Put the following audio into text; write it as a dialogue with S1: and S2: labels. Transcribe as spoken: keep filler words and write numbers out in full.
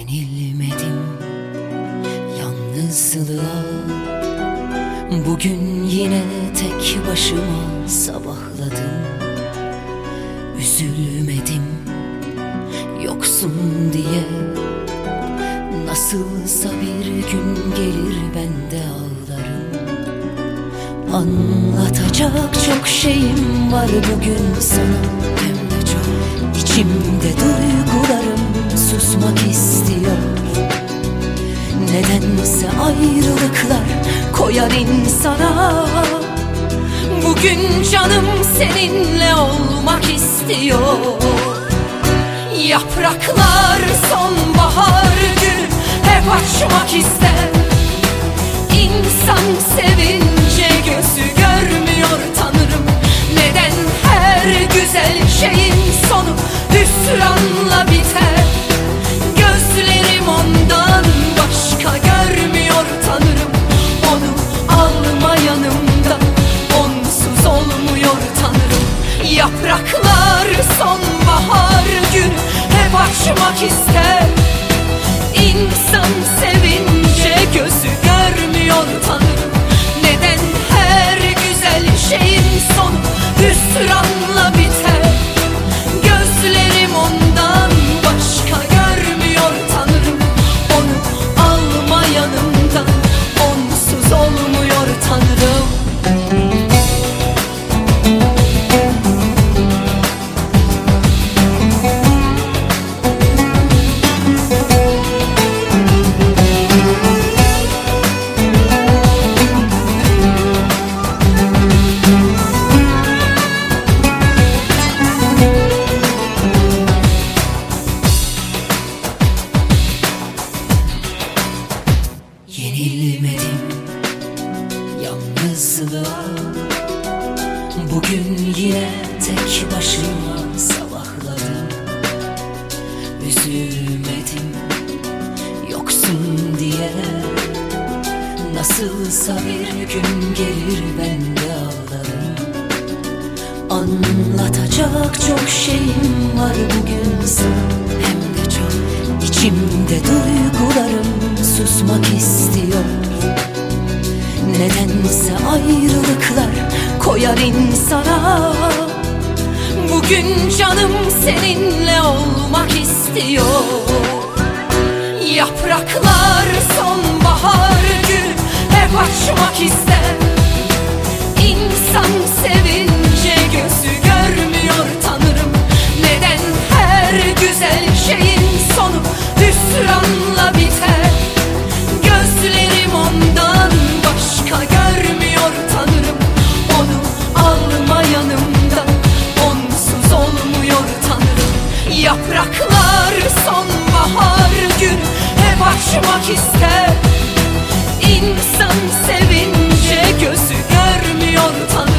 S1: Yenilmedim yalnızlığa. Bugün yine tek başıma sabahladım. Üzülmedim yoksun diye. Nasılsa bir gün gelir ben de ağlarım. Anlatacak çok şeyim var bugün sana, hem de çok. İçimde duygularım susmak istiyor. Nedense ayrılıklar koyar insana. Bugün canım seninle olmak istiyor. Yapraklar sonbahar günü hep açmak ister. İnsan sevince gözü görmüyor tanırım. Neden her güzel şeyin sonu hüsranla biter? Gözlerim ondan başka görmüyor tanırım. Onu alma yanımda, onsuz olmuyor tanırım. Yapraklar sonbahar günü hep açmak ister. İnsan sevince gözü görmüyor tanırım. Neden her güzel şeyin sonu hüsranla biter? Gözlerim ondan başka görmüyor tanırım. Onu alma yanımda, onsuz olmuyor tanırım. Yenilmedim yalnızlığa. Bugün yine tek başıma sabahladım. Üzülmedim yoksun diye. Nasılsa bir gün gelir ben de ağlarım. Anlatacak çok şeyim var bugün sana, hem de çok. İçimde duygularım susmak istiyor. Nedense ayrılıklar koyar insana. Bugün canım seninle olmak istiyor. Yapraklar sonbahar günü hep açmak ister. İnsan sevince gözü görmüyor tanırım. Neden her güzel şeyin sonu hüsranla biter? Gözlerim ondan başka görmüyor tanırım. Onu alma yanımda, onsuz olmuyor tanırım. Yapraklar sonbahar günü hep açmak ister. İnsan sevince gözü görmüyor tanırım.